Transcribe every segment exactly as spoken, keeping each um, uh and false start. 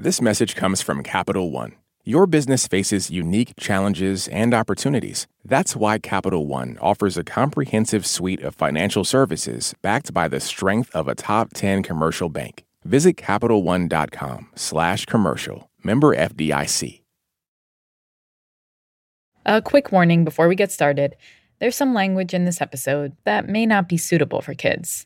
This message comes from Capital One. Your business faces unique challenges and opportunities. That's why Capital One offers a comprehensive suite of financial services backed by the strength of a top ten commercial bank. Visit CapitalOne.com slash commercial. Member F D I C. A quick warning before we get started. There's some language in this episode that may not be suitable for kids.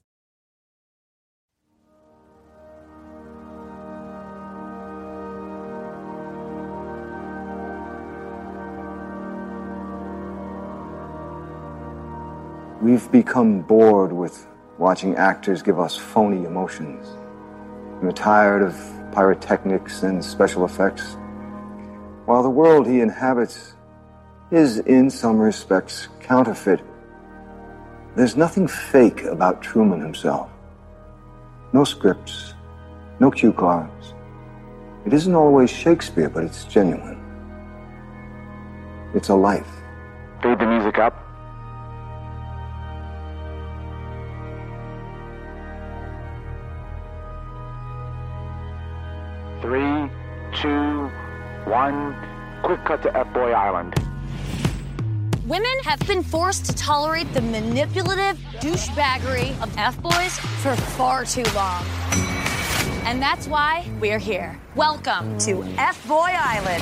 We've become bored with watching actors give us phony emotions. We're tired of pyrotechnics and special effects. While the world he inhabits is, in some respects, counterfeit, there's nothing fake about Truman himself. No scripts, no cue cards. It isn't always Shakespeare, but it's genuine. It's a life. Fade the music up. Three, two, one. Quick cut to F-Boy Island. Women have been forced to tolerate the manipulative douchebaggery of F-boys for far too long. And that's why we're here. Welcome to F-Boy Island.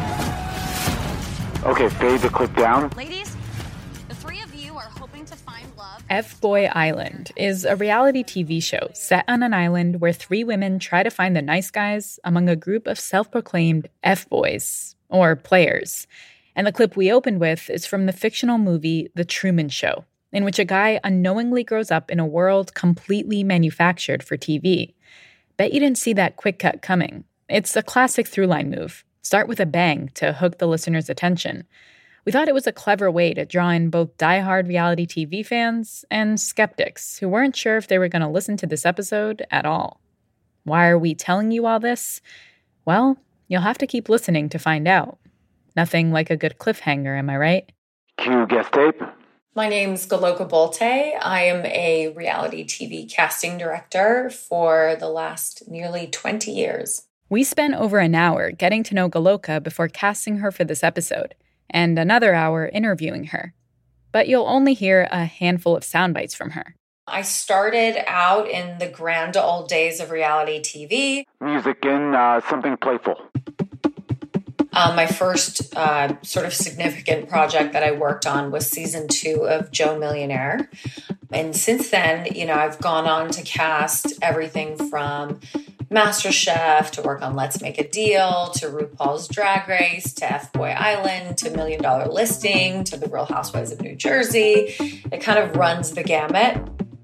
Okay, fade the clip down. Ladies, the three of you are hoping to find love. F-Boy Island is a reality T V show set on an island where three women try to find the nice guys among a group of self-proclaimed F-boys, or players. And the clip we opened with is from the fictional movie The Truman Show, in which a guy unknowingly grows up in a world completely manufactured for T V. Bet you didn't see that quick cut coming. It's a classic throughline move. Start with a bang to hook the listener's attention. We thought it was a clever way to draw in both diehard reality T V fans and skeptics who weren't sure if they were going to listen to this episode at all. Why are we telling you all this? Well, you'll have to keep listening to find out. Nothing like a good cliffhanger, am I right? Cue guest tape. My name's Galoka Bolte. I am a reality T V casting director for the last nearly twenty years. We spent over an hour getting to know Galoka before casting her for this episode, and another hour interviewing her. But you'll only hear a handful of sound bites from her. I started out in the grand old days of reality T V. Music in, uh, something playful. Uh, my first uh, sort of significant project that I worked on was season two of Joe Millionaire. And since then, you know, I've gone on to cast everything from MasterChef to work on Let's Make a Deal to RuPaul's Drag Race to F-Boy Island to Million Dollar Listing to The Real Housewives of New Jersey. It kind of runs the gamut.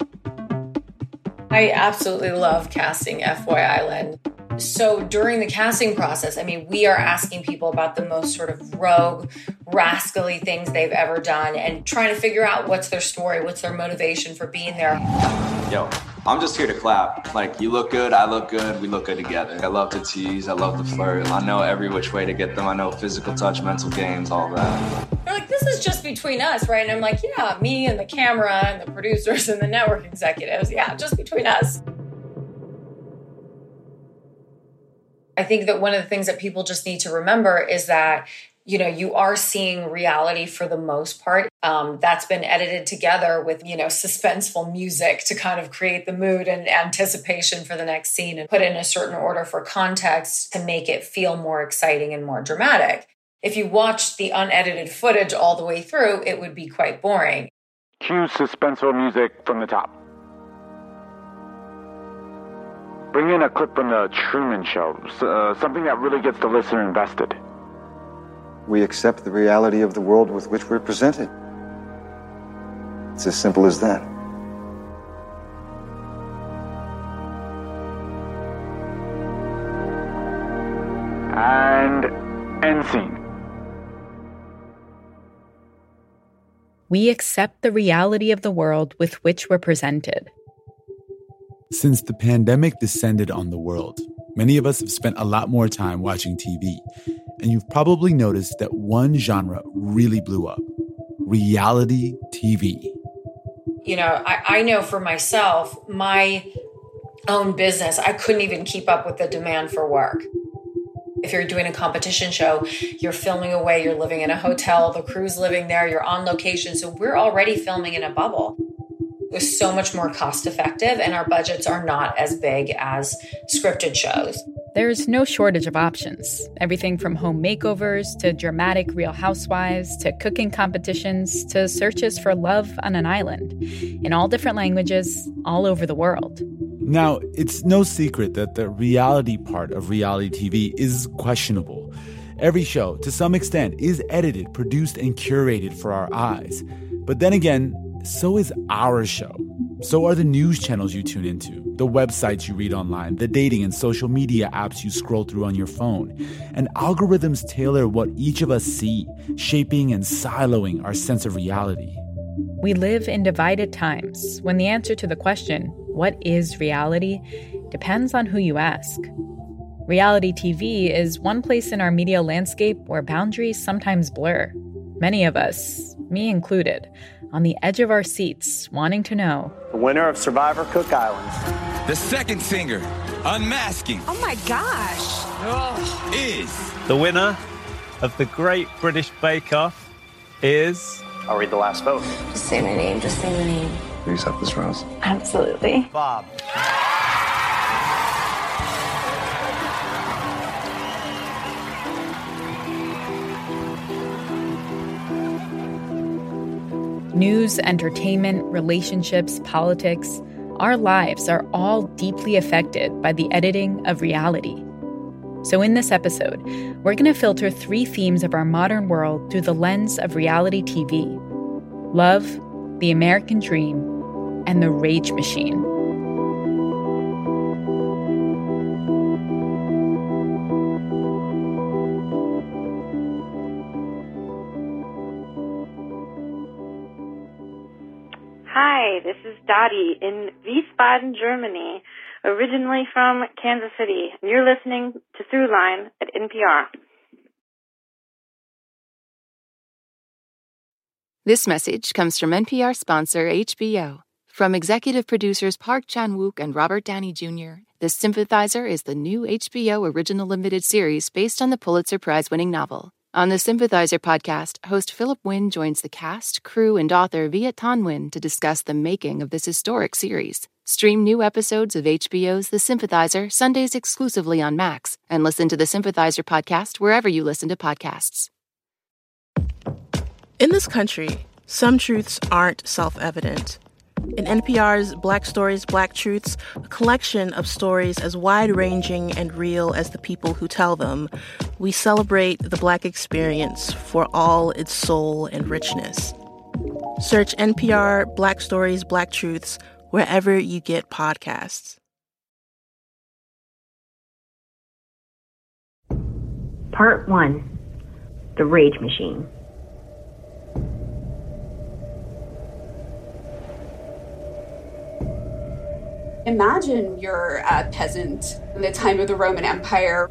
I absolutely love casting F-Boy Island. So during the casting process, I mean, we are asking people about the most sort of rogue, rascally things they've ever done and trying to figure out what's their story, what's their motivation for being there. Yo, I'm just here to clap. Like, you look good, I look good, we look good together. I love to tease, I love to flirt. I know every which way to get them. I know physical touch, mental games, all that. They're like, this is just between us, right? And I'm like, yeah, me and the camera and the producers and the network executives. Yeah, just between us. I think that one of the things that people just need to remember is that, you know, you are seeing reality for the most part. Um, that's been edited together with, you know, suspenseful music to kind of create the mood and anticipation for the next scene and put in a certain order for context to make it feel more exciting and more dramatic. If you watched the unedited footage all the way through, it would be quite boring. Cue suspenseful music from the top. Bring in a clip from the Truman Show, uh, something that really gets the listener invested. We accept the reality of the world with which we're presented. It's as simple as that. And end scene. We accept the reality of the world with which we're presented. Since the pandemic descended on the world, many of us have spent a lot more time watching T V. And you've probably noticed that one genre really blew up: reality T V. You know, I, I know for myself, my own business, I couldn't even keep up with the demand for work. If you're doing a competition show, you're filming away, you're living in a hotel, the crew's living there, you're on location. So we're already filming in a bubble. It was so much more cost effective, and our budgets are not as big as scripted shows. There's no shortage of options. Everything from home makeovers to dramatic Real Housewives to cooking competitions to searches for love on an island in all different languages all over the world. Now, it's no secret that the reality part of reality T V is questionable. Every show, to some extent, is edited, produced, and curated for our eyes. But then again, so is our show. So are the news channels you tune into, the websites you read online, the dating and social media apps you scroll through on your phone. And algorithms tailor what each of us see, shaping and siloing our sense of reality. We live in divided times when the answer to the question, what is reality, depends on who you ask. Reality T V is one place in our media landscape where boundaries sometimes blur. Many of us, me included, on the edge of our seats, wanting to know. The winner of Survivor Cook Islands. The second singer, Unmasking. Oh my gosh. Oh. Is. The winner of the Great British Bake Off is. I'll read the last vote. Just say my name, just say my name. Do you accept this, Rose? Absolutely. Bob. News, entertainment, relationships, politics, our lives are all deeply affected by the editing of reality. So in this episode, we're going to filter three themes of our modern world through the lens of reality T V: love, the American dream, and the rage machine. Hi, this is Dottie in Wiesbaden, Germany, originally from Kansas City. And you're listening to Throughline at N P R. This message comes from N P R sponsor H B O. From executive producers Park Chan-wook and Robert Downey Junior, The Sympathizer is the new H B O original limited series based on the Pulitzer Prize-winning novel. On the Sympathizer podcast, host Philip Wynn joins the cast, crew, and author Viet Thanh Nguyen to discuss the making of this historic series. Stream new episodes of H B O's The Sympathizer Sundays exclusively on Max, and listen to the Sympathizer podcast wherever you listen to podcasts. In this country, some truths aren't self-evident. In N P R's Black Stories, Black Truths, a collection of stories as wide-ranging and real as the people who tell them, we celebrate the Black experience for all its soul and richness. Search N P R Black Stories, Black Truths wherever you get podcasts. Part one, The Rage Machine. Imagine you're a peasant in the time of the Roman Empire.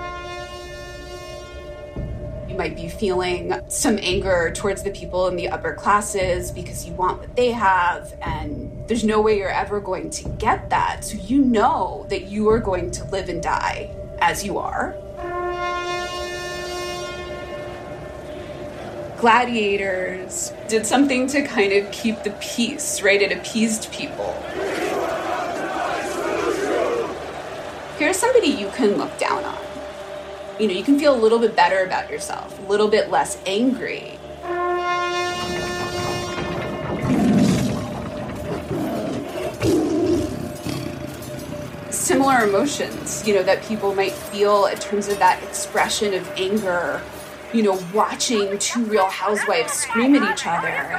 You might be feeling some anger towards the people in the upper classes because you want what they have, and there's no way you're ever going to get that. So you know that you are going to live and die as you are. Gladiators did something to kind of keep the peace, right? It appeased people. Here's somebody you can look down on. You know, you can feel a little bit better about yourself, a little bit less angry. Similar emotions, you know, that people might feel in terms of that expression of anger, you know, watching two Real Housewives scream at each other.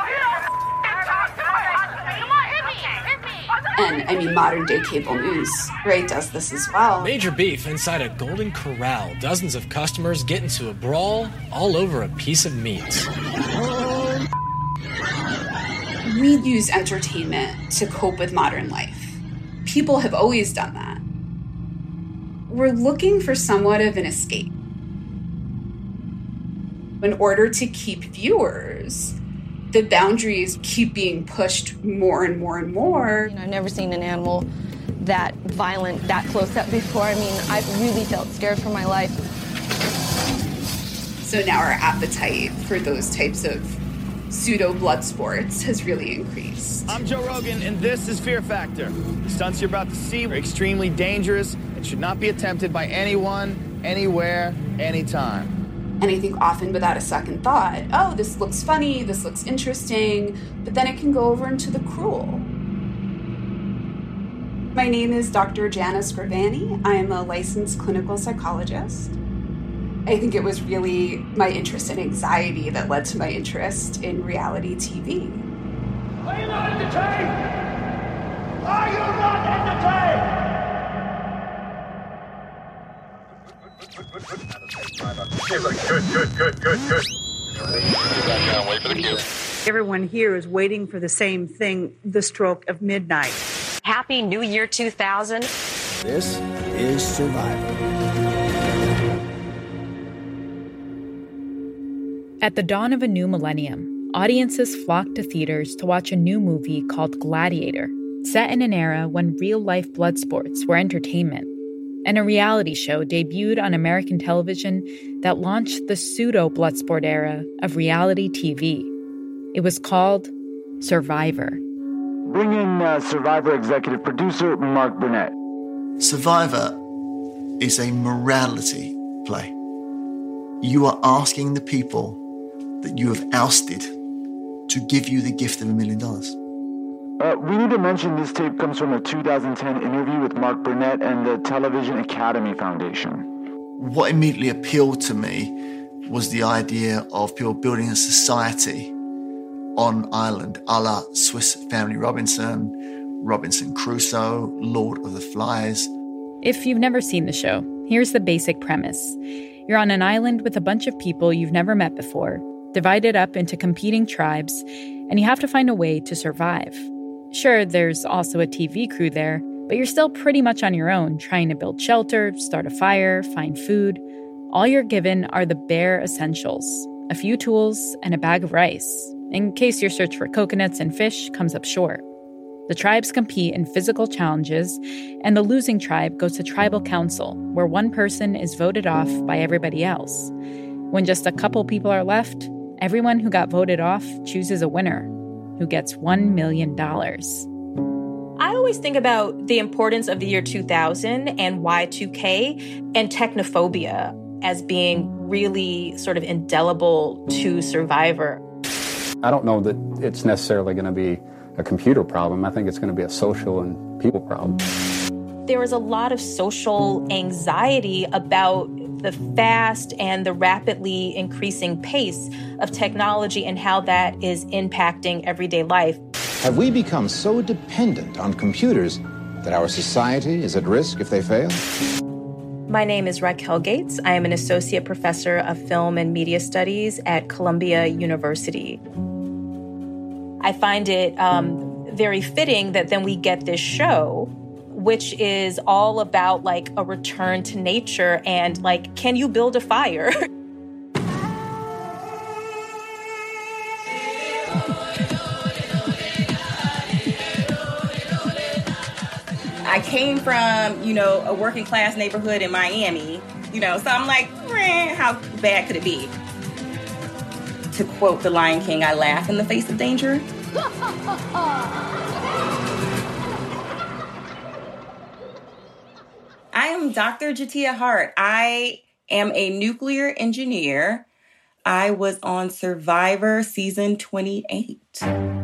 And, I mean, modern-day cable news, right, does this as well. Major beef inside a Golden Corral. Dozens of customers get into a brawl all over a piece of meat. We use entertainment to cope with modern life. People have always done that. We're looking for somewhat of an escape. In order to keep viewers, the boundaries keep being pushed more and more and more. You know, I've never seen an animal that violent, that close up before. I mean, I've really felt scared for my life. So now our appetite for those types of pseudo blood sports has really increased. I'm Joe Rogan, and this is Fear Factor. The stunts you're about to see are extremely dangerous and should not be attempted by anyone, anywhere, anytime. And I think often without a second thought, oh, this looks funny, this looks interesting, but then it can go over into the cruel. My name is Doctor Jana Scrivani. I am a licensed clinical psychologist. I think it was really my interest in anxiety that led to my interest in reality T V. Are you not entertained? Are you not entertained? Good, good, good, good, good. Wait for the cue. Everyone here is waiting for the same thing, the stroke of midnight. Happy New Year two thousand. This is Survivor. At the dawn of a new millennium, audiences flocked to theaters to watch a new movie called Gladiator, set in an era when real-life blood sports were entertainment, and a reality show debuted on American television that launched the pseudo-bloodsport era of reality T V. It was called Survivor. Bring in uh, Survivor executive producer Mark Burnett. Survivor is a morality play. You are asking the people that you have ousted to give you the gift of a million dollars. Uh, we need to mention this tape comes from a two thousand ten interview with Mark Burnett and the Television Academy Foundation. What immediately appealed to me was the idea of people building a society on Ireland, a la Swiss Family Robinson, Robinson Crusoe, Lord of the Flies. If you've never seen the show, here's the basic premise. You're on an island with a bunch of people you've never met before, divided up into competing tribes, and you have to find a way to survive. Sure, there's also a T V crew there, but you're still pretty much on your own, trying to build shelter, start a fire, find food. All you're given are the bare essentials, a few tools, and a bag of rice, in case your search for coconuts and fish comes up short. The tribes compete in physical challenges, and the losing tribe goes to tribal council, where one person is voted off by everybody else. When just a couple people are left, everyone who got voted off chooses a winner, who gets one million dollars. I always think about the importance of the year two thousand and Y two K and technophobia as being really sort of indelible to Survivor. I don't know that it's necessarily going to be a computer problem. I think it's going to be a social and people problem. There was a lot of social anxiety about the fast and the rapidly increasing pace of technology and how that is impacting everyday life. Have we become so dependent on computers that our society is at risk if they fail? My name is Raquel Gates. I am an associate professor of film and media studies at Columbia University. I find it um, very fitting that then we get this show, which is all about like a return to nature and like, can you build a fire? I came from, you know, a working class neighborhood in Miami, you know, so I'm like, eh, how bad could it be? To quote The Lion King, I laugh in the face of danger. I am Doctor Jatia Hart. I am a nuclear engineer. I was on Survivor season twenty-eight.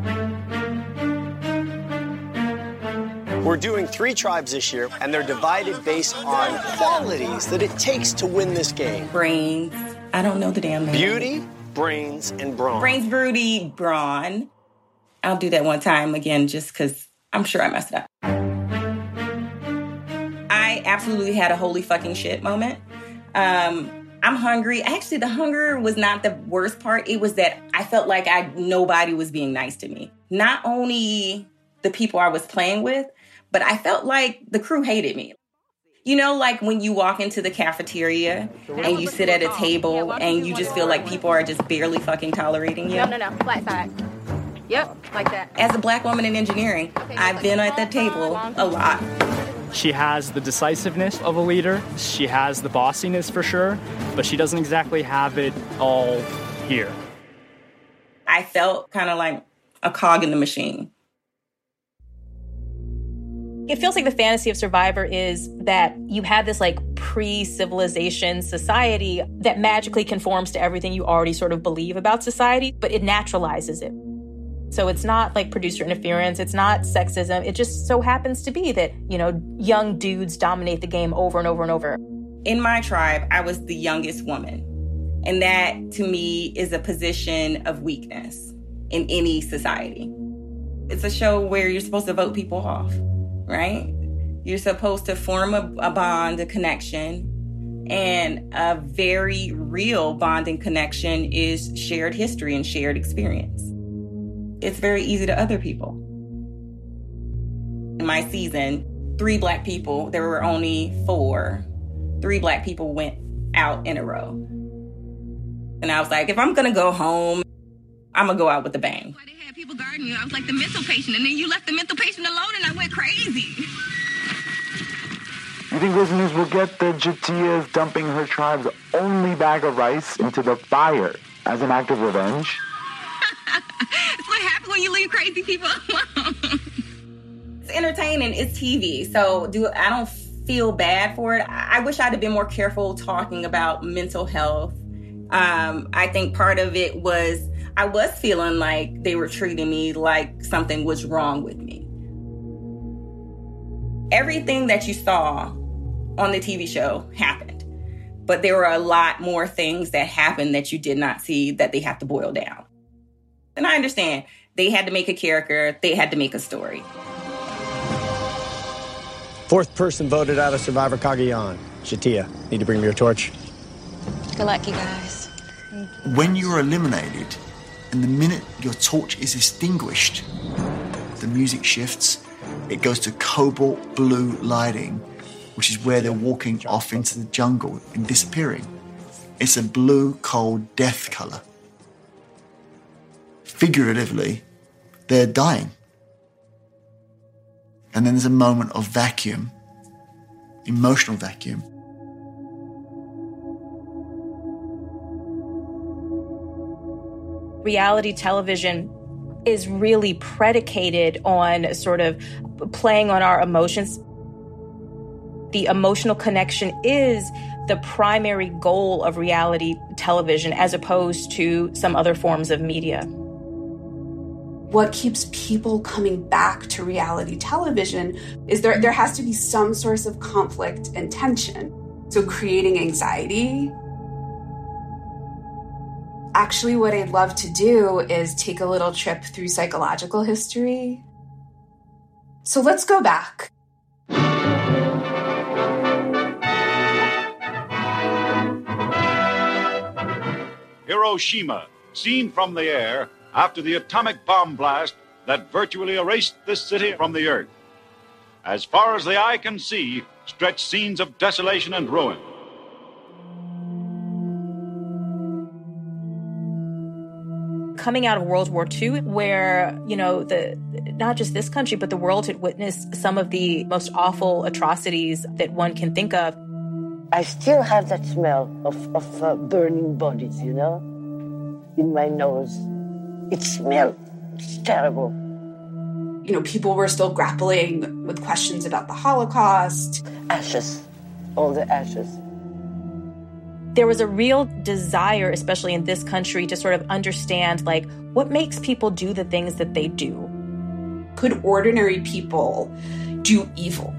We're doing three tribes this year, and they're divided based on qualities that it takes to win this game. Brains. I don't know the damn name. Beauty, brains, and brawn. Brains, broody, brawn. I'll do that one time again just because I'm sure I messed it up. I absolutely had a holy fucking shit moment. Um, I'm hungry. Actually, the hunger was not the worst part. It was that I felt like I nobody was being nice to me. Not only the people I was playing with, but I felt like the crew hated me. You know, like when you walk into the cafeteria and you sit at a table and you just feel like people are just barely fucking tolerating you. No, no, no. Flat side. Yep, like that. As a black woman in engineering, I've been at that table a lot. She has the decisiveness of a leader. She has the bossiness for sure, but she doesn't exactly have it all here. I felt kind of like a cog in the machine. It feels like the fantasy of Survivor is that you have this like pre-civilization society that magically conforms to everything you already sort of believe about society, but it naturalizes it. So it's not like producer interference, it's not sexism. It just so happens to be that, you know, young dudes dominate the game over and over and over. In my tribe, I was the youngest woman. And that, to me, is a position of weakness in any society. It's a show where you're supposed to vote people off, right? You're supposed to form a, a bond, a connection. And a very real bonding connection is shared history and shared experience. It's very easy to other people. In my season, three Black people, there were only four. Three Black people went out in a row. And I was like, if I'm gonna go home, I'm gonna go out with a bang. Why they had people guarding you? I was like the mental patient, and then you left the mental patient alone, and I went crazy. You think listeners will get that J'Tia is dumping her tribe's only bag of rice into the fire as an act of revenge? That's what happens when you leave crazy people alone. It's entertaining. It's T V. So do I don't feel bad for it. I wish I'd have been more careful talking about mental health. Um, I think part of it was I was feeling like they were treating me like something was wrong with me. Everything that you saw on the T V show happened, but there were a lot more things that happened that you did not see that they have to boil down. And I understand they had to make a character, they had to make a story. Fourth person voted out of Survivor Cagayan. J'Tia, need to bring me your torch. Good luck, you guys. When you're eliminated, and the minute your torch is extinguished, the music shifts. It goes to cobalt blue lighting, which is where they're walking off into the jungle and disappearing. It's a blue, cold death color. Figuratively, they're dying. And then there's a moment of vacuum, emotional vacuum. Reality television is really predicated on sort of playing on our emotions. The emotional connection is the primary goal of reality television as opposed to some other forms of media. What keeps people coming back to reality television is there, there has to be some source of conflict and tension. So creating anxiety. Actually, what I'd love to do is take a little trip through psychological history. So let's go back. Hiroshima, seen from the air after the atomic bomb blast that virtually erased this city from the earth. As far as the eye can see, stretch scenes of desolation and ruin. Coming out of World War Two, where, you know, the not just this country, but the world had witnessed some of the most awful atrocities that one can think of. I still have that smell of, of uh, burning bodies, you know, in my nose. It smells. It's terrible. You know, people were still grappling with questions about the Holocaust. Ashes. All the ashes. There was a real desire, especially in this country, to sort of understand, like, what makes people do the things that they do? Could ordinary people do evil?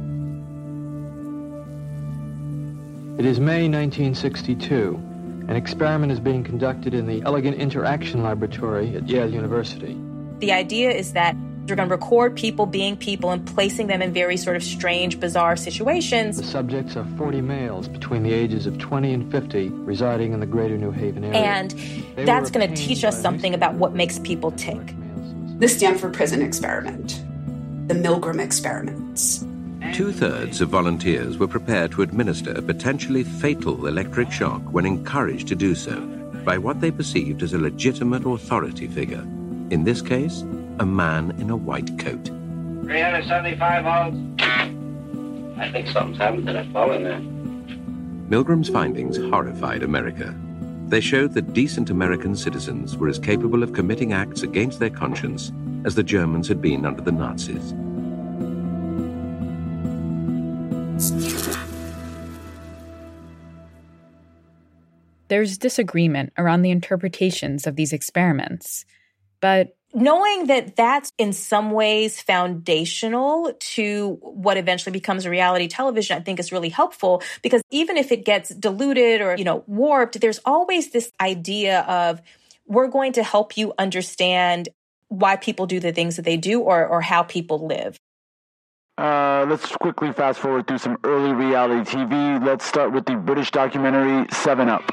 It is May nineteen sixty-two. An experiment is being conducted in the Elegant Interaction Laboratory at Yale University. The idea is that you're going to record people being people and placing them in very sort of strange, bizarre situations. The subjects are forty males between the ages of twenty and fifty residing in the greater New Haven area. And they that's going to teach us something about what makes people tick. The Stanford Prison Experiment. The Milgram Experiments. Two-thirds of volunteers were prepared to administer a potentially fatal electric shock when encouraged to do so by what they perceived as a legitimate authority figure. In this case, a man in a white coat. three hundred seventy-five volts. I think something's happened to that fellow in there. Milgram's findings horrified America. They showed that decent American citizens were as capable of committing acts against their conscience as the Germans had been under the Nazis. There's disagreement around the interpretations of these experiments, but knowing that that's in some ways foundational to what eventually becomes a reality television, I think is really helpful, because even if it gets diluted or, you know, warped, there's always this idea of we're going to help you understand why people do the things that they do or, or how people live. Uh, let's quickly fast forward through some early reality T V. Let's start with the British documentary seven up.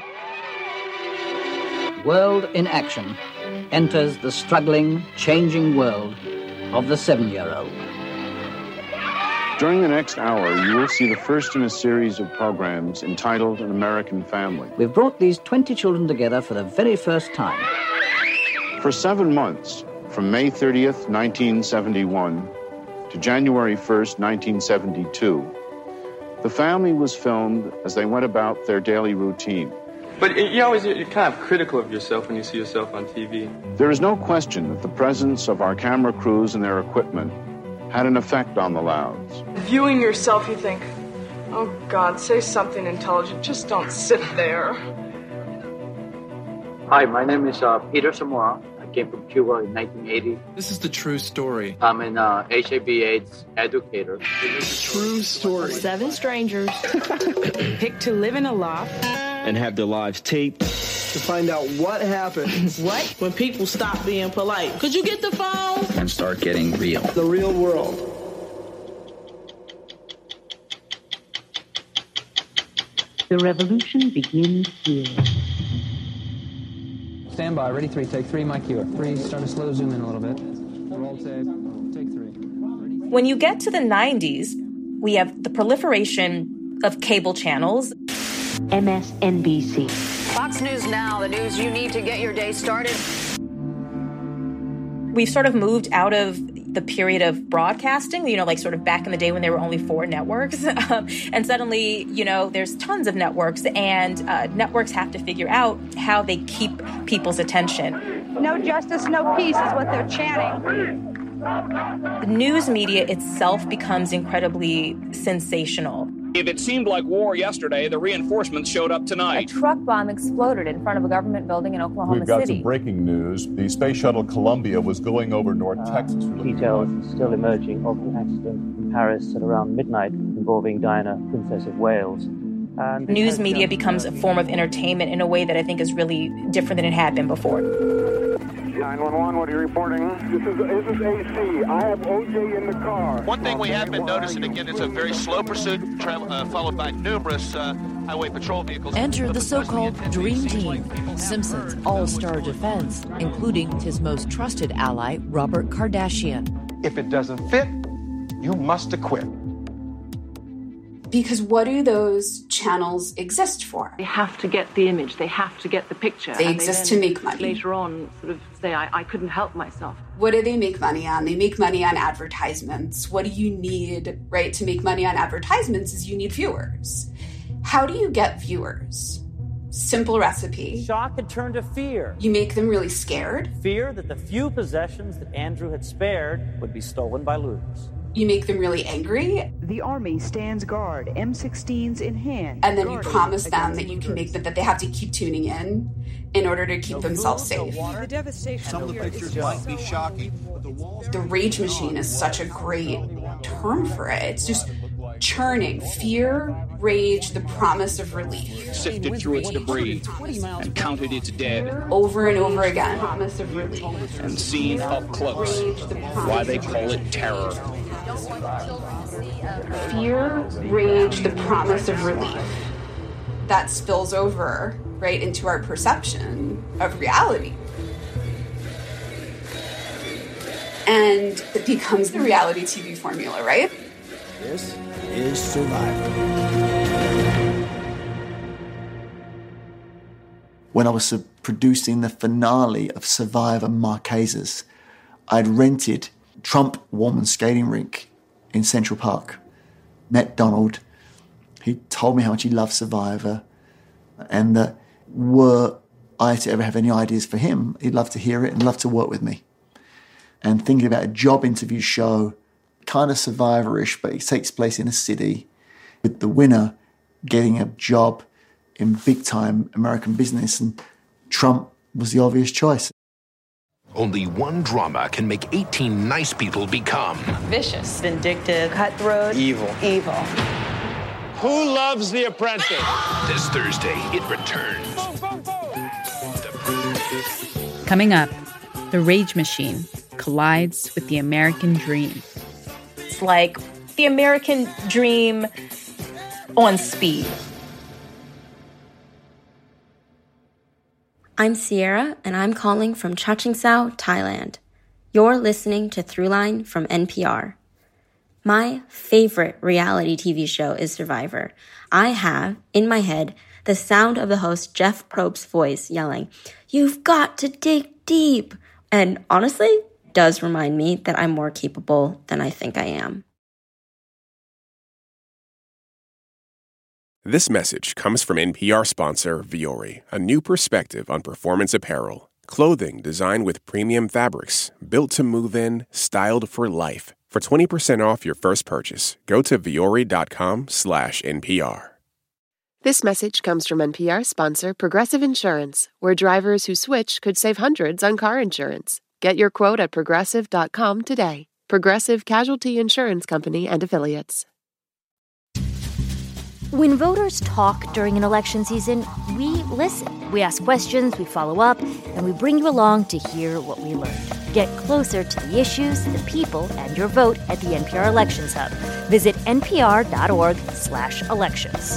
World in Action enters the struggling, changing world of the seven-year-old. During the next hour, you will see the first in a series of programs entitled An American Family. We've brought these twenty children together for the very first time. For seven months, from May thirtieth, nineteen seventy-one, to January first, nineteen seventy-two, the family was filmed as they went about their daily routine. But you always, you're kind of critical of yourself when you see yourself on T V. There is no question that the presence of our camera crews and their equipment had an effect on the Louds. Viewing yourself, you think, oh God, say something intelligent, just don't sit there. Hi, my name is uh, Peter Zamora. I came from Cuba in nineteen eighty. This is the true story. I'm an uh, H I V AIDS educator. True story. Seven strangers picked to live in a loft and have their lives taped to find out what happens. What? When people stop being polite. Could you get the phone? And start getting real. The real world. The revolution begins here. Stand by, ready, three, take three, my cue. Three, start to slow zoom in a little bit. Roll tape, take three. Ready? When you get to the nineties, we have the proliferation of cable channels. M S N B C. Fox News Now, the news you need to get your day started. We've sort of moved out of the period of broadcasting, you know, like sort of back in the day when there were only four networks. Um, and suddenly, you know, there's tons of networks, and uh, networks have to figure out how they keep people's attention. No justice, no peace is what they're chanting. The news media itself becomes incredibly sensational. If it seemed like war yesterday, the reinforcements showed up tonight. A truck bomb exploded in front of a government building in Oklahoma City. We've got some breaking news. The space shuttle Columbia was going over North uh, Texas. Details still emerging of the accident in Paris at around midnight involving Diana, Princess of Wales. And news media becomes a form of entertainment in a way that I think is really different than it had been before. nine one one, what are you reporting? This is, this is A C. I have O J in the car. One thing we have been noticing, again, it's a very slow pursuit, tra- uh, followed by numerous uh, highway patrol vehicles. Enter the so-called Dream Team, Simpsons' all-star defense, including his most trusted ally, Robert Kardashian. If it doesn't fit, you must acquit. Because what do those channels exist for? They have to get the image. They have to get the picture. They exist to make money. Later on, sort of say, I, I couldn't help myself. What do they make money on? They make money on advertisements. What do you need, right, to make money on advertisements is you need viewers. How do you get viewers? Simple recipe. Shock had turned to fear. You make them really scared. Fear that the few possessions that Andrew had spared would be stolen by looters. You make them really angry. The Army stands guard, M sixteens in hand. And then you promise them that you can make them, that they have to keep tuning in in order to keep no themselves food, safe. No the devastation Some of the pictures might be shocking. But the, walls the rage machine is such a great term for it. It's just churning. Fear, rage, the promise of relief. Sifted through its debris and counted its dead. Over and over again. Promise of relief. And seen up close why they call it terror. Fear, rage, the promise of relief. That spills over, right, into our perception of reality. And it becomes the reality T V formula, right? This is Survivor. When I was producing the finale of Survivor Marquesas, I'd rented Trump Woman Skating Rink in Central Park. met Donald. He told me how much he loved Survivor, and that were I to ever have any ideas for him, he'd love to hear it and love to work with me. And thinking about a job interview show, kind of Survivor-ish, but it takes place in a city, with the winner getting a job in big-time American business, and Trump was the obvious choice. Only one drama can make eighteen nice people become Vicious, vindictive, cutthroat, evil. evil. Who loves The Apprentice? This Thursday, it returns. Coming up, the Rage Machine collides with the American dream. It's like the American dream on speed. I'm Sierra, and I'm calling from Chachoengsao, Thailand. You're listening to Throughline from N P R. My favorite reality T V show is Survivor. I have, in my head, the sound of the host Jeff Probst's voice yelling, "You've got to dig deep," and honestly, does remind me that I'm more capable than I think I am. This message comes from N P R sponsor Vuori, a new perspective on performance apparel. Clothing designed with premium fabrics, built to move in, styled for life. For twenty percent off your first purchase, go to vuori.com slash NPR. This message comes from N P R sponsor Progressive Insurance, where drivers who switch could save hundreds on car insurance. Get your quote at progressive dot com today. Progressive Casualty Insurance Company and Affiliates. When voters talk during an election season, we listen. We ask questions, we follow up, and we bring you along to hear what we learned. Get closer to the issues, the people, and your vote at the N P R Elections Hub. Visit npr.org slash elections.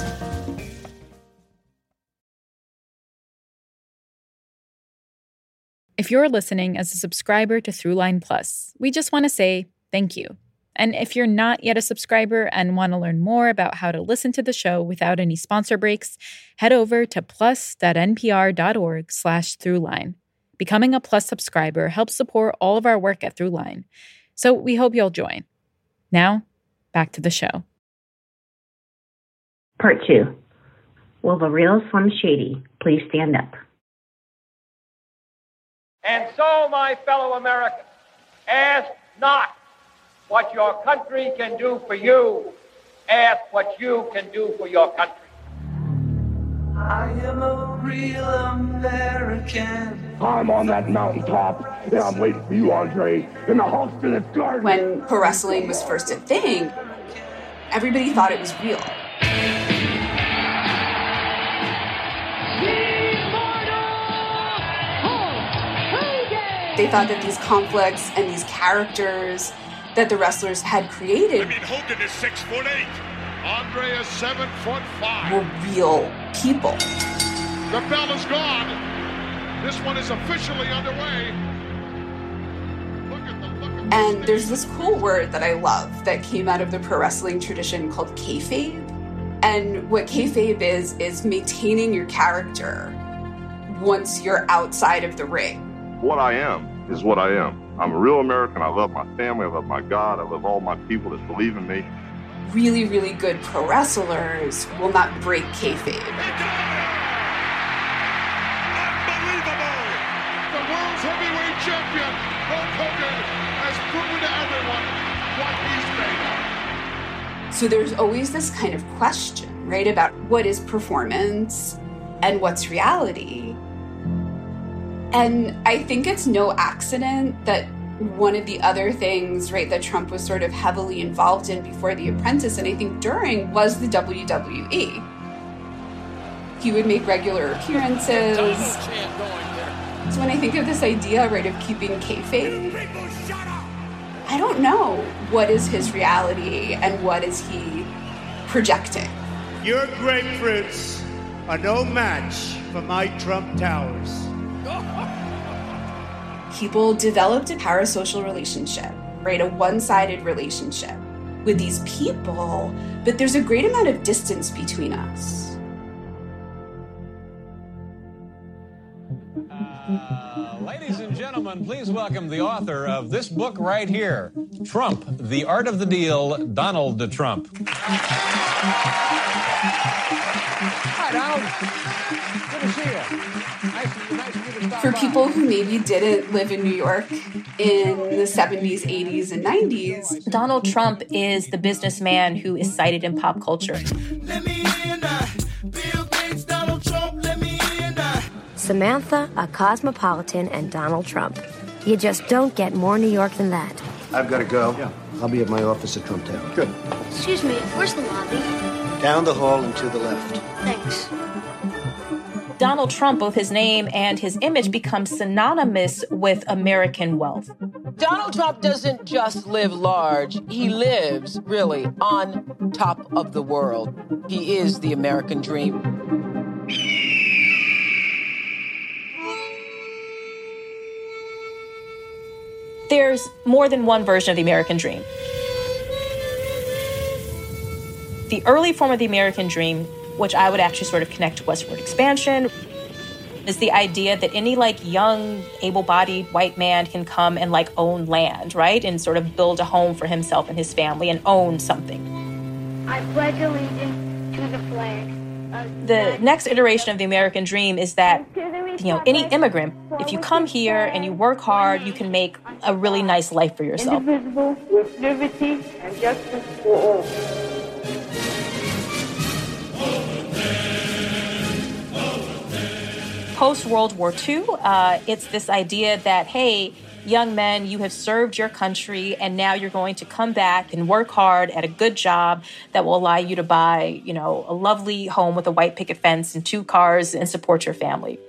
If you're listening as a subscriber to Throughline Plus, we just want to say thank you. And if you're not yet a subscriber and want to learn more about how to listen to the show without any sponsor breaks, head over to plus.npr.org slash Throughline. Becoming a Plus subscriber helps support all of our work at Throughline. So we hope you'll join. Now, back to the show. Part two. Will the real Slim Shady please stand up? And so, my fellow Americans, ask not what your country can do for you. Ask what you can do for your country. I am a real American. I'm on that mountaintop, and I'm waiting for you, Andre, in the Halston Garden. When pro wrestling was first a thing, everybody thought it was real. They thought that these conflicts and these characters that the wrestlers had created, I mean, Hogan is six foot eight. Andre is seven foot five. Were real people. The bell is gone. This one is officially underway. Look at the look at And there's this cool word that I love that came out of the pro wrestling tradition called kayfabe. And what kayfabe is is maintaining your character once you're outside of the ring. What I am is what I am. I'm a real American. I love my family. I love my God. I love all my people that believe in me. Really, really good pro wrestlers will not break kayfabe. Unbelievable! The world's heavyweight champion, Hulk Hogan, has proven to everyone what he's made of. So there's always this kind of question, right, about what is performance and what's reality. And I think it's no accident that one of the other things, right, that Trump was sort of heavily involved in before The Apprentice, and I think during, was the W W E. He would make regular appearances. So when I think of this idea, right, of keeping kayfabe, I don't know what is his reality and what is he projecting. Your grapefruits are no match for my Trump Towers. People developed a parasocial relationship, right? A one-sided relationship with these people, but there's a great amount of distance between us. Uh, ladies and gentlemen, please welcome the author of this book right here, Trump, The Art of the Deal, Donald Trump. Hi, Donald. Good to see you. Nice, nice of you to stop For by. people who maybe didn't live in New York in the seventies, eighties, and nineties, Donald Trump is the businessman who is cited in pop culture. Let me in, uh, Bill Gates, Donald Trump, let me in, uh. Samantha, a cosmopolitan, and Donald Trump. You just don't get more New York than that. I've got to go. Yeah. I'll be at my office at Trump Tower. Good. Excuse me, where's the lobby? Down the hall and to the left. Thanks. Donald Trump, both his name and his image, becomes synonymous with American wealth. Donald Trump doesn't just live large. He lives, really, on top of the world. He is the American dream. There's more than one version of the American dream. The early form of the American dream, which I would actually sort of connect to westward expansion, is the idea that any like young, able-bodied white man can come and like own land, right? And sort of build a home for himself and his family and own something. I pledge allegiance to the flag. The next iteration of the American dream is that, you know, any immigrant, if you come here and you work hard, you can make a really nice life for yourself. Indivisible, with liberty and justice for all. Post-World War Two, uh, it's this idea that, hey, young men, you have served your country, and now you're going to come back and work hard at a good job that will allow you to buy, you know, a lovely home with a white picket fence and two cars and support your family.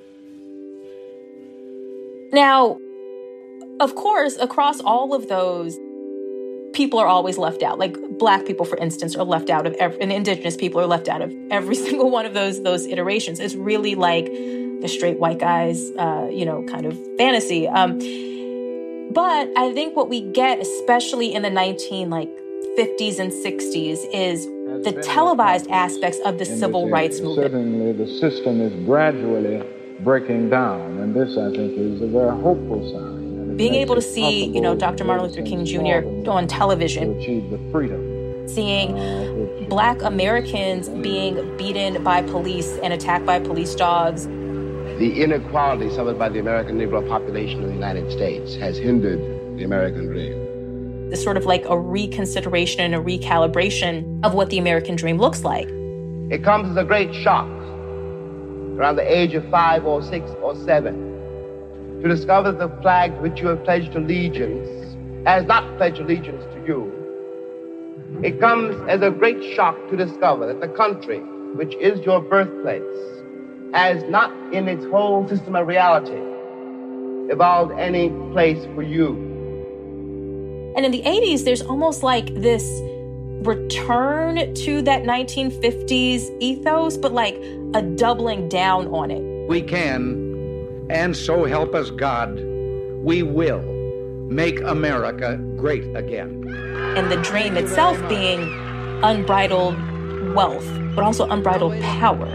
Now, of course, across all of those, people are always left out. Like Black people, for instance, are left out of every, and Indigenous people are left out of every single one of those those iterations. It's really like the straight white guys, uh, you know, kind of fantasy. Um, but I think what we get, especially in the nineteen like fifties and sixties, is the televised aspects of the civil rights movement. Certainly, the system is gradually breaking down, and this, I think, is a very hopeful sign. Being able to see, you know, Doctor Martin Luther King Junior on television, to achieve the freedom. Seeing Black Americans being beaten by police and attacked by police dogs. The inequality suffered by the American Negro population in the United States has hindered the American dream. This sort of like a reconsideration and a recalibration of what the American dream looks like. It comes as a great shock around the age of five or six or seven to discover that the flag to which you have pledged allegiance has not pledged allegiance to you. It comes as a great shock to discover that the country, which is your birthplace, has not in its whole system of reality evolved any place for you. And in the eighties, there's almost like this return to that nineteen fifties ethos, but like a doubling down on it. We can, and so help us God, we will make America great again. And the dream itself being unbridled wealth, but also unbridled power.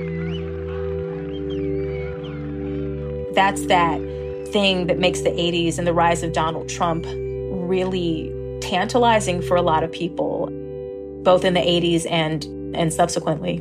That's that thing that makes the eighties and the rise of Donald Trump really tantalizing for a lot of people, both in the eighties and, and subsequently.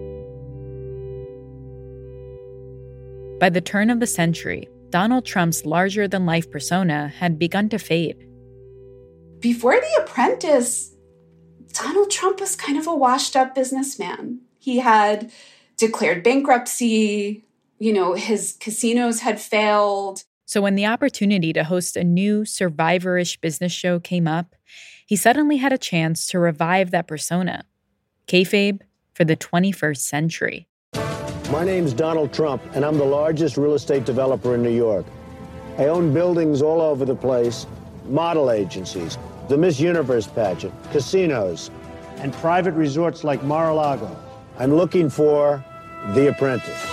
By the turn of the century, Donald Trump's larger-than-life persona had begun to fade. Before The Apprentice, Donald Trump was kind of a washed-up businessman. He had declared bankruptcy. You know, his casinos had failed. So when the opportunity to host a new survivor-ish business show came up, he suddenly had a chance to revive that persona. Kayfabe for the twenty-first century. My name's Donald Trump, and I'm the largest real estate developer in New York. I own buildings all over the place, model agencies, the Miss Universe pageant, casinos, and private resorts like Mar-a-Lago. I'm looking for The Apprentice.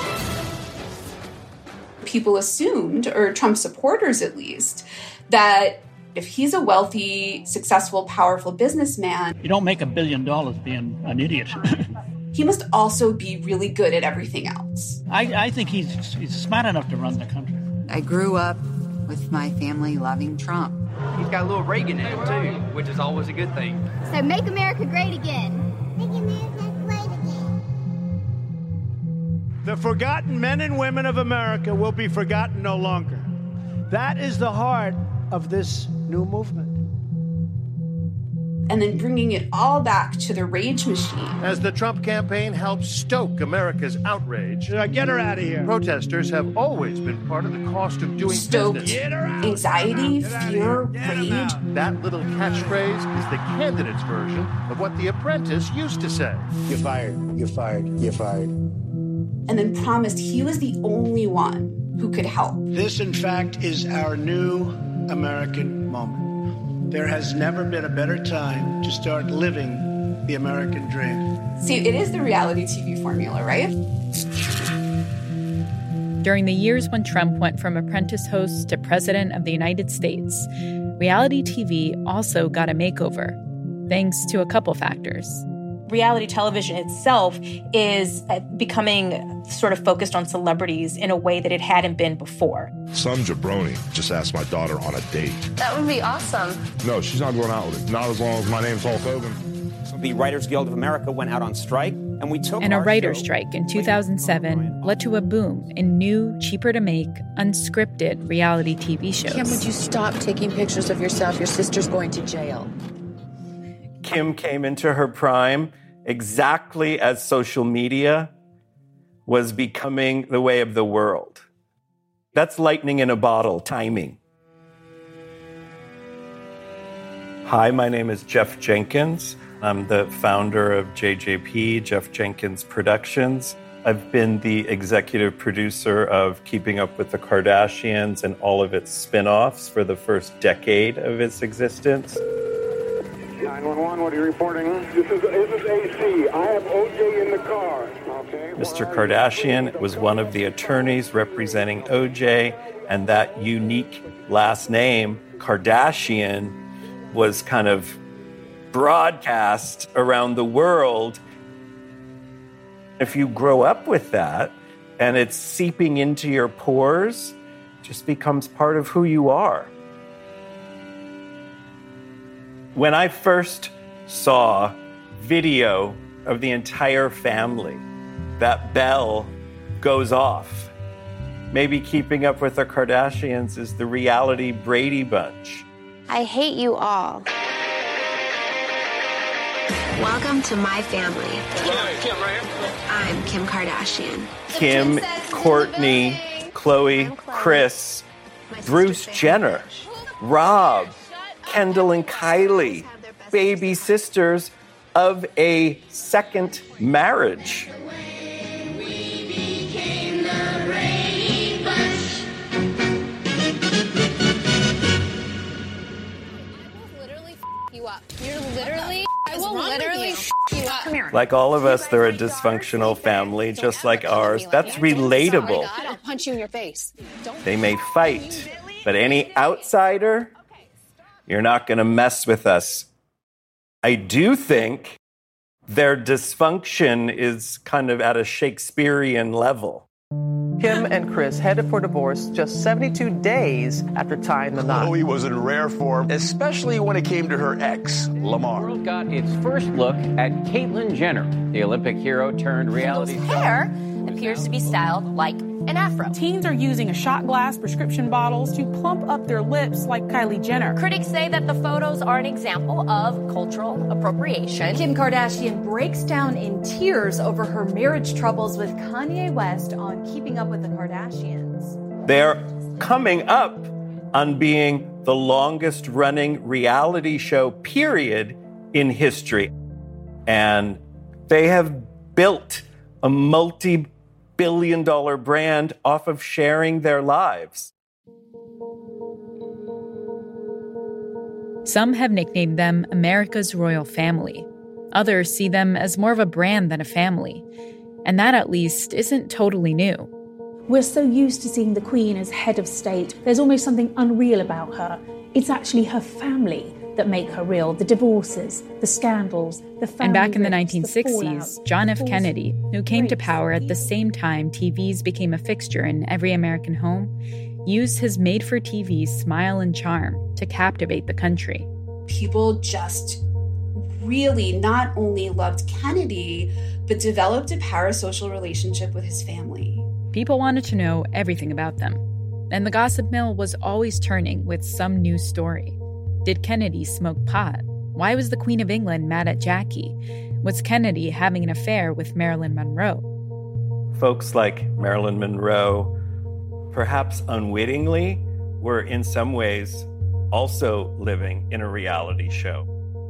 People assumed, or Trump supporters at least, that if he's a wealthy, successful, powerful businessman... You don't make a billion dollars being an idiot. he must also be really good at everything else. I, I think he's, he's smart enough to run the country. I grew up with my family loving Trump. He's got a little Reagan in him, too, which is always a good thing. So make America great again. Make America great again. The forgotten men and women of America will be forgotten no longer. That is the heart of this new movement. And then bringing it all back to the rage machine. As the Trump campaign helps stoke America's outrage, uh, get her out of here. Protesters have always been part of the cost of doing Stoked business. Anxiety, fear, rage. That little catchphrase is the candidate's version of what The Apprentice used to say. You're fired, you're fired, you're fired. And then promised he was the only one who could help. This, in fact, is our new American moment. There has never been a better time to start living the American dream. See, it is the reality T V formula, right? During the years when Trump went from apprentice host to president of the United States, reality T V also got a makeover, thanks to a couple factors. Reality television itself is becoming sort of focused on celebrities in a way that it hadn't been before. Some jabroni just asked my daughter on a date. That would be awesome. No, she's not going out with it. Not as long as my name's Hulk Hogan. The Writers Guild of America went out on strike, and we took And a writer's show- strike in two thousand seven led to a boom in new, cheaper-to-make, unscripted reality T V shows. Kim, would you stop taking pictures of yourself? Your sister's going to jail. Kim came into her prime exactly as social media was becoming the way of the world. That's lightning in a bottle, timing. Hi, my name is Jeff Jenkins. I'm the founder of J J P, Jeff Jenkins Productions. I've been the executive producer of Keeping Up with the Kardashians and all of its spin-offs for the first decade of its existence. nine one one, what are you reporting? This is, this is A C. I have O J in the car. Okay. Mister Kardashian was one of the attorneys representing O J, and that unique last name, Kardashian, was kind of broadcast around the world. If you grow up with that and it's seeping into your pores, it just becomes part of who you are. When I first saw video of the entire family, that bell goes off. Maybe Keeping Up with the Kardashians is the reality Brady Bunch. I hate you all. Welcome to my family. Kim, right here. I'm Kim Kardashian. Kim, Kourtney, Khloe, Kris, Bruce Jenner, Rob, Kendall and Kylie, baby sisters of a second marriage. You're literally, I will literally f you up. Come here. Like all of us, they're a dysfunctional family, just like ours. That's relatable. I'll punch you in your face. They may fight, but any outsider, you're not going to mess with us. I do think their dysfunction is kind of at a Shakespearean level. Kim and Kris headed for divorce just seventy-two days after tying the knot. Khloe was in rare form, especially when it came to her ex, Lamar. The world got its first look at Caitlyn Jenner, the Olympic hero turned reality Kendall's hair appears to be styled like an afro. Teens are using a shot glass prescription bottles to plump up their lips like Kylie Jenner. Critics say that the photos are an example of cultural appropriation. Kim Kardashian breaks down in tears over her marriage troubles with Kanye West on Keeping Up with the Kardashians. They're coming up on being the longest running reality show period in history. And they have built a multi billion dollar brand off of sharing their lives. Some have nicknamed them America's royal family. Others see them as more of a brand than a family. And that, at least, isn't totally new. We're so used to seeing the Queen as head of state. There's almost something unreal about her. It's actually her family that make her real. The divorces, the scandals, the family And back in the rifts, nineteen sixties, fallout, John F. false Kennedy, who came to rapes, power at the same time T Vs became a fixture in every American home, used his made-for-T V smile and charm to captivate the country. People just really not only loved Kennedy, but developed a parasocial relationship with his family. People wanted to know everything about them. And the gossip mill was always turning with some new story. Did Kennedy smoke pot? Why was the Queen of England mad at Jackie? Was Kennedy having an affair with Marilyn Monroe? Folks like Marilyn Monroe, perhaps unwittingly, were in some ways also living in a reality show.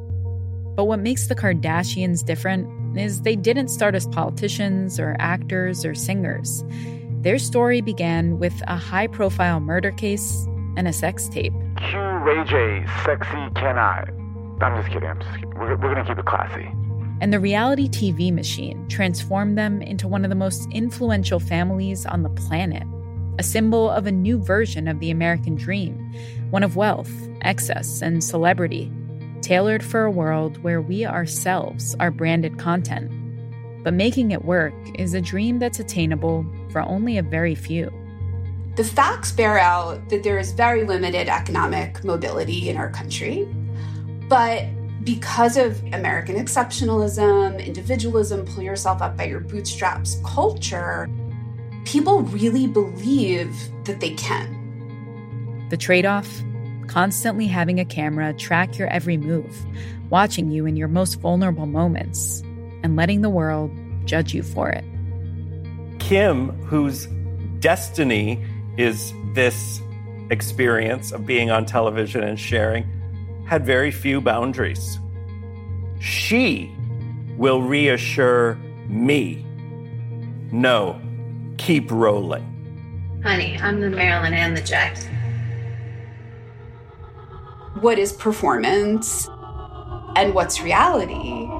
But what makes the Kardashians different is they didn't start as politicians or actors or singers. Their story began with a high-profile murder case and a sex tape. Cue Ray J, Sexy Can I? I'm just kidding. I'm just kidding. We're, we're going to keep it classy. And the reality T V machine transformed them into one of the most influential families on the planet, a symbol of a new version of the American dream, one of wealth, excess, and celebrity, tailored for a world where we ourselves are branded content. But making it work is a dream that's attainable for only a very few. The facts bear out that there is very limited economic mobility in our country, but because of American exceptionalism, individualism, pull yourself up by your bootstraps culture, people really believe that they can. The trade-off? Constantly having a camera track your every move, watching you in your most vulnerable moments, and letting the world judge you for it. Kim, whose destiny is this experience of being on television and sharing, had very few boundaries. She will reassure me, no, keep rolling. Honey, I'm the Marilyn and the Jackson. What is performance and what's reality?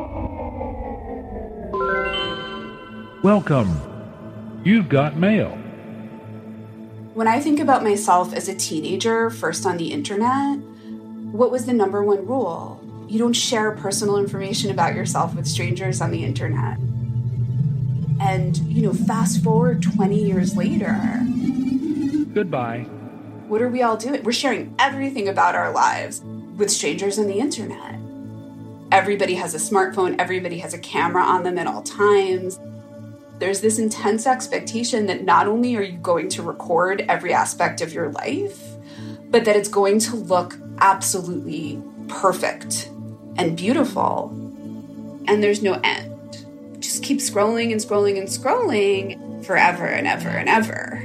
Welcome. You've got mail. When I think about myself as a teenager, first on the internet, what was the number one rule? You don't share personal information about yourself with strangers on the internet. And, you know, fast forward twenty years later. Goodbye. What are we all doing? We're sharing everything about our lives with strangers on the internet. Everybody has a smartphone. Everybody has a camera on them at all times. There's this intense expectation that not only are you going to record every aspect of your life, but that it's going to look absolutely perfect and beautiful. And there's no end. Just keep scrolling and scrolling and scrolling forever and ever and ever.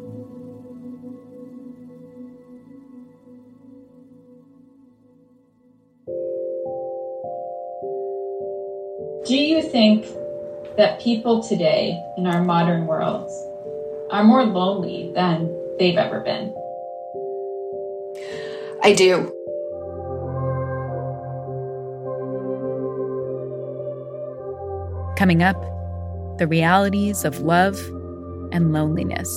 Do you think that people today in our modern world are more lonely than they've ever been? I do. Coming up, the realities of love and loneliness.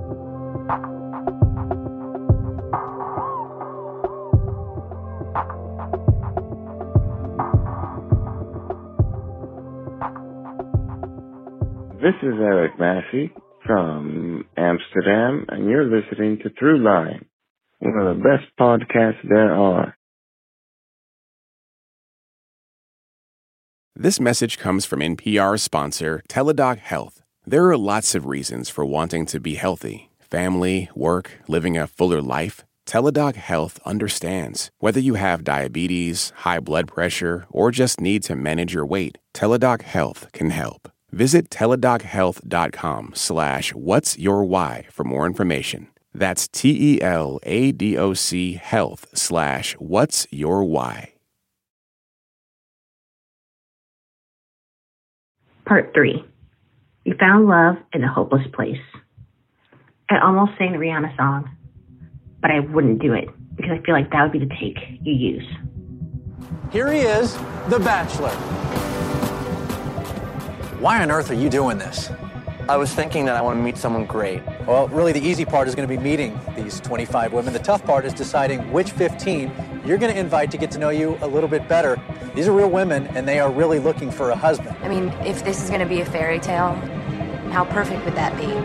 This is Eric Massey from Amsterdam, and you're listening to Throughline, one of the best podcasts there are. This message comes from N P R sponsor Teladoc Health. There are lots of reasons for wanting to be healthy. Family, work, living a fuller life. Teladoc Health understands. Whether you have diabetes, high blood pressure, or just need to manage your weight, Teladoc Health can help. Visit teladochealth.com slash what's your why for more information. That's T-E-L-A-D-O-C health slash what's your why. Part three. You found love in a hopeless place. I almost sang the Rihanna song, but I wouldn't do it because I feel like that would be the take you use. Here he is, The Bachelor. Why on earth are you doing this? I was thinking that I want to meet someone great. Well, really the easy part is going to be meeting these twenty-five women. The tough part is deciding which fifteen you're going to invite to get to know you a little bit better. These are real women, and they are really looking for a husband. I mean, if this is going to be a fairy tale, how perfect would that be?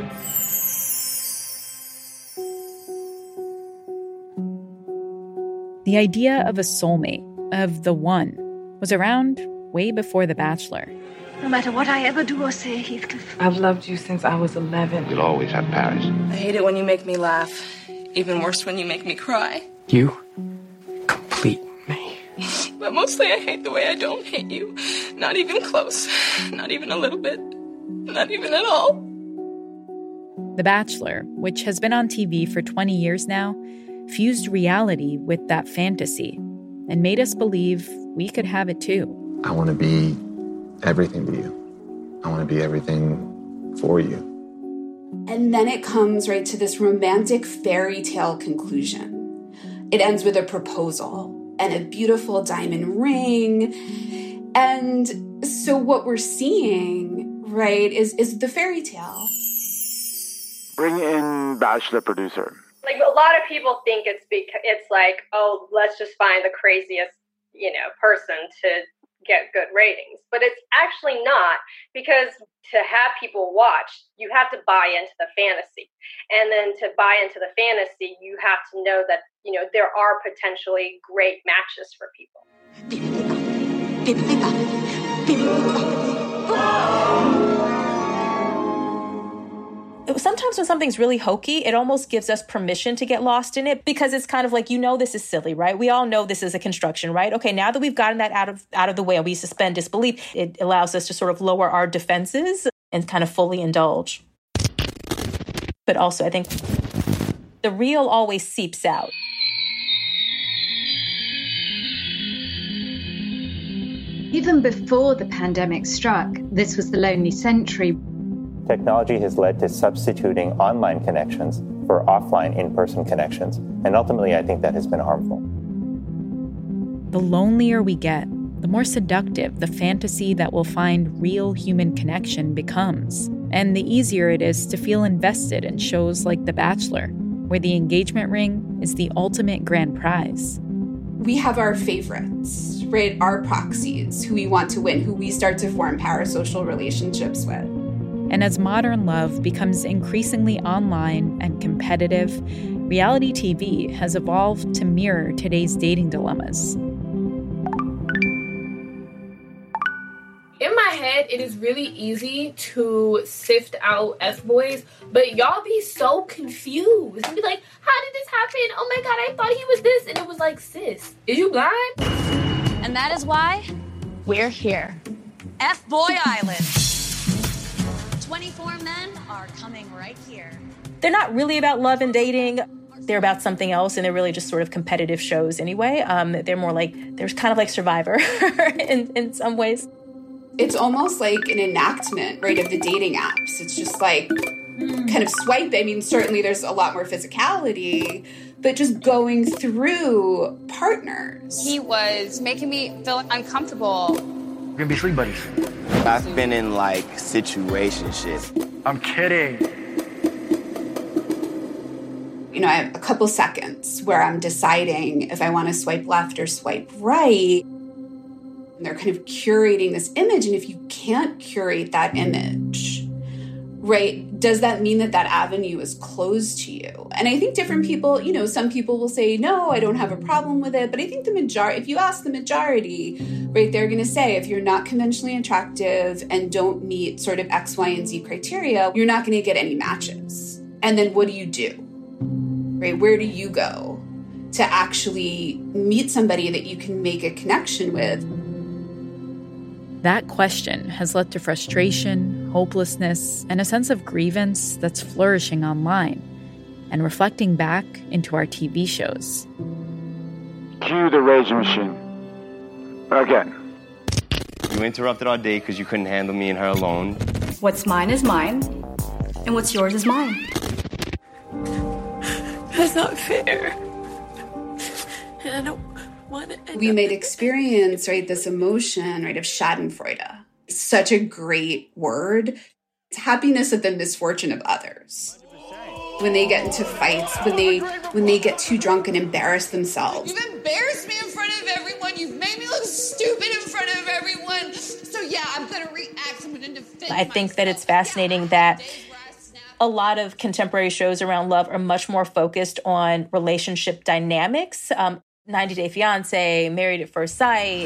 The idea of a soulmate, of the one, was around way before The Bachelor. No matter what I ever do or say, Heathcliff. I've loved you since I was eleven. You'll always have Paris. I hate it when you make me laugh. Even worse when you make me cry. You complete me. But mostly I hate the way I don't hate you. Not even close. Not even a little bit. Not even at all. The Bachelor, which has been on T V for twenty years now, fused reality with that fantasy and made us believe we could have it too. I want to be everything to you. I want to be everything for you. And then it comes right to this romantic fairy tale conclusion. It ends with a proposal and a beautiful diamond ring. And so what we're seeing, right, is, is the fairy tale. Bring in Bachelor producer. Like, a lot of people think it's because it's like, oh, let's just find the craziest, you know, person to get good ratings. But it's actually not, because to have people watch, you have to buy into the fantasy. And then to buy into the fantasy, you have to know that, you know, there are potentially great matches for people. Sometimes when something's really hokey, it almost gives us permission to get lost in it, because it's kind of like, you know, this is silly, right? We all know this is a construction, right? Okay, now that we've gotten that out of out of the way, we suspend disbelief. It allows us to sort of lower our defenses and kind of fully indulge. But also, I think the real always seeps out. Even before the pandemic struck, this was the lonely century. Technology has led to substituting online connections for offline in-person connections. And ultimately, I think that has been harmful. The lonelier we get, the more seductive the fantasy that we'll find real human connection becomes. And the easier it is to feel invested in shows like The Bachelor, where the engagement ring is the ultimate grand prize. We have our favorites, right? Our proxies, who we want to win, who we start to form parasocial relationships with. And as modern love becomes increasingly online and competitive, reality T V has evolved to mirror today's dating dilemmas. In my head, it is really easy to sift out F-boys, but y'all be so confused and be like, how did this happen? Oh my God, I thought he was this. And it was like, sis, is you blind? And that is why we're here. F-Boy Island. twenty-four men are coming right here. They're not really about love and dating. They're about something else, and they're really just sort of competitive shows anyway. Um, they're more like, they're kind of like Survivor in, in some ways. It's almost like an enactment, right, of the dating apps. It's just like kind of swipe. I mean, certainly there's a lot more physicality, but just going through partners. He was making me feel uncomfortable. We're gonna be sleep buddies. I've been in, like, situationships. I'm kidding. You know, I have a couple seconds where I'm deciding if I want to swipe left or swipe right. And they're kind of curating this image. And if you can't curate that image, right, does that mean that that avenue is closed to you? And I think different people, you know, some people will say, no, I don't have a problem with it. But I think the majority, if you ask the majority, right, they're going to say, if you're not conventionally attractive and don't meet sort of X, Y, and Z criteria, you're not going to get any matches. And then what do you do? Right? Where do you go to actually meet somebody that you can make a connection with? That question has led to frustration, hopelessness, and a sense of grievance that's flourishing online and reflecting back into our T V shows. Cue the rage machine. Again. You interrupted our date because you couldn't handle me and her alone. What's mine is mine, and what's yours is mine. That's not fair. And I don't want to end We up might experience, right, this emotion, right, of schadenfreude. Such a great word. It's happiness at the misfortune of others. when they get into fights, when they when they get too drunk and embarrass themselves. You've embarrassed me in front of everyone. You've made me look stupid in front of everyone. So yeah, I'm going to react. I'm going to defend I think myself. That it's fascinating that a lot of contemporary shows around love are much more focused on relationship dynamics. Um, ninety Day Fiancé, Married at First Sight.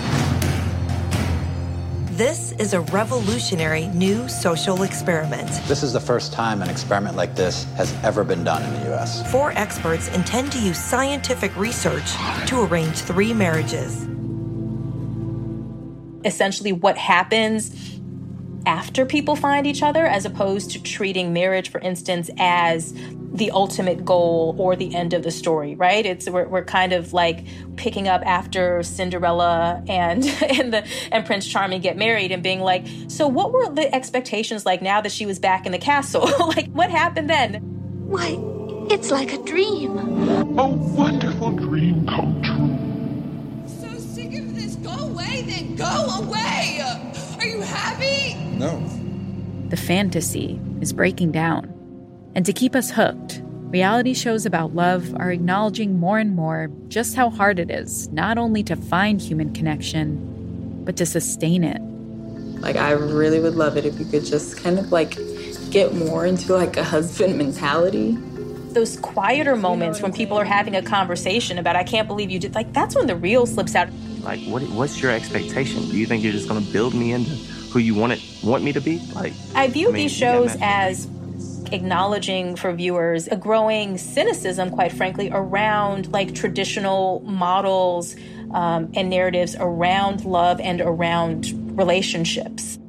This is a revolutionary new social experiment. This is the first time an experiment like this has ever been done in the U S. Four experts intend to use scientific research to arrange three marriages. Essentially, what happens after people find each other, as opposed to treating marriage, for instance, as the ultimate goal or the end of the story, right? It's we're, we're kind of like picking up after Cinderella and and the and Prince Charming get married and being like, so what were the expectations like now that she was back in the castle? Like, what happened then? Why, it's like a dream. A wonderful dream come true. So sick of this. Go away, then go away. Are you happy? No. The fantasy is breaking down. And to keep us hooked, reality shows about love are acknowledging more and more just how hard it is, not only to find human connection, but to sustain it. Like, I really would love it if you could just kind of like get more into like a husband mentality. Those quieter moments when people are having a conversation about, I can't believe you did, like, that's when the real slips out. Like, what? what's your expectation? Do you think you're just going to build me into who you want it, want me to be? Like, I view I mean, these shows as acknowledging for viewers a growing cynicism, quite frankly, around like traditional models um, and narratives around love and around relationships.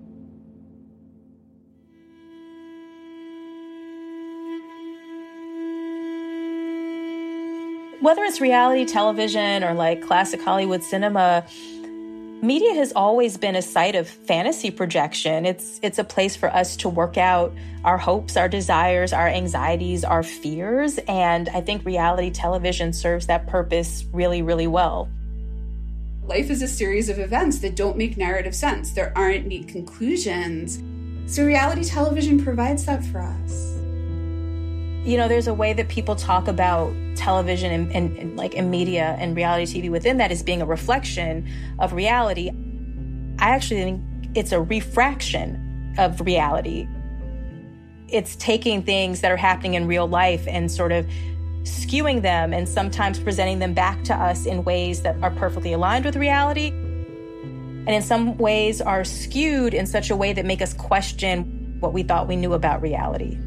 Whether it's reality television or like classic Hollywood cinema, media has always been a site of fantasy projection. It's it's a place for us to work out our hopes, our desires, our anxieties, our fears. And I think reality television serves that purpose really, really well. Life is a series of events that don't make narrative sense. There aren't neat conclusions. So reality television provides that for us. You know, there's a way that people talk about television and, and, and like in media and reality T V within that as being a reflection of reality. I actually think it's a refraction of reality. It's taking things that are happening in real life and sort of skewing them and sometimes presenting them back to us in ways that are perfectly aligned with reality. And in some ways are skewed in such a way that make us question what we thought we knew about reality.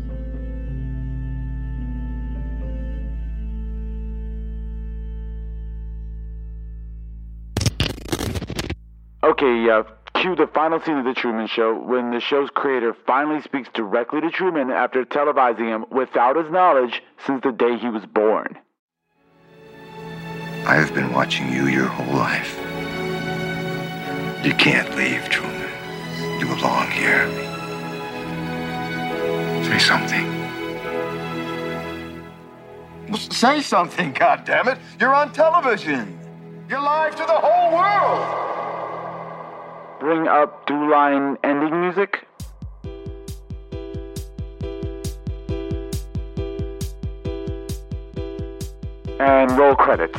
Okay, uh, cue the final scene of The Truman Show when the show's creator finally speaks directly to Truman after televising him without his knowledge since the day he was born. I have been watching you your whole life. You can't leave, Truman. You belong here. Say something. Well, say something, goddammit. You're on television. You're live to the whole world. Bring up Throughline ending music. And roll credits.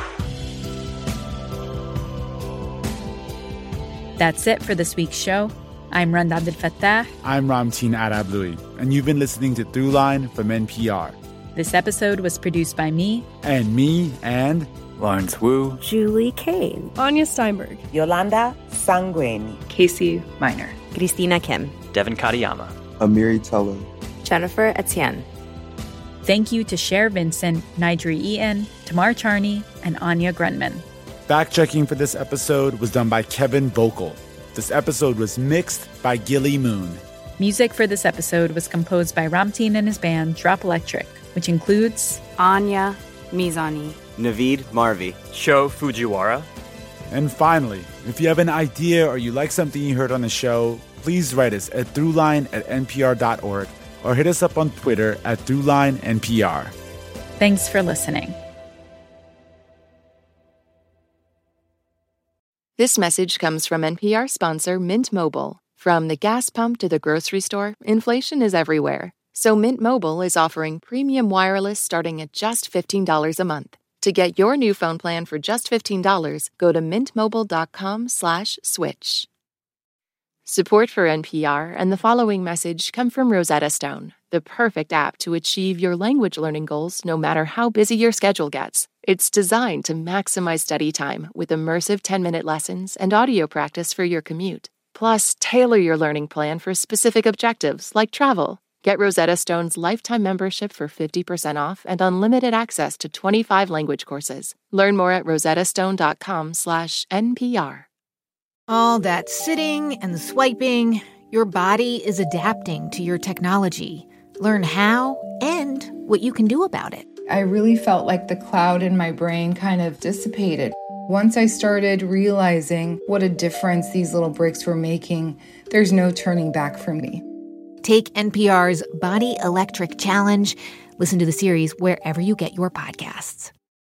That's it for this week's show. I'm Rand Abdel Fattah. I'm Ramtin Arablouei, and you've been listening to Throughline from N P R. This episode was produced by me. And me, and... Lawrence Wu, Julie Kane, Anya Steinberg, Yolanda Sangweni, Casey Minor, Christina Kim, Devin Katayama, Amiri Tello, Jennifer Etienne. Thank you to Cher Vincent, Nigeri Eaton, Tamar Charney, and Anya Grunman. Fact-checking for this episode was done by Kevin Vocal. This episode was mixed by Gilly Moon. Music for this episode was composed by Ramtin and his band Drop Electric, which includes Anya Mizani, Naveed Marvi, Sho Fujiwara. And finally, if you have an idea or you like something you heard on the show, please write us at throughline at n p r dot org or hit us up on Twitter at throughline N P R. Thanks for listening. This message comes from N P R sponsor Mint Mobile. From the gas pump to the grocery store, inflation is everywhere. So Mint Mobile is offering premium wireless starting at just fifteen dollars a month. To get your new phone plan for just fifteen dollars, go to mintmobile.com slash switch. Support for N P R and the following message come from Rosetta Stone, the perfect app to achieve your language learning goals no matter how busy your schedule gets. It's designed to maximize study time with immersive ten-minute lessons and audio practice for your commute. Plus, tailor your learning plan for specific objectives like travel. Get Rosetta Stone's lifetime membership for fifty percent off and unlimited access to twenty-five language courses. Learn more at rosettastone.com slash NPR. All that sitting and swiping, your body is adapting to your technology. Learn how and what you can do about it. I really felt like the cloud in my brain kind of dissipated. Once I started realizing what a difference these little breaks were making, there's no turning back for me. Take N P R's Body Electric Challenge. Listen to the series wherever you get your podcasts.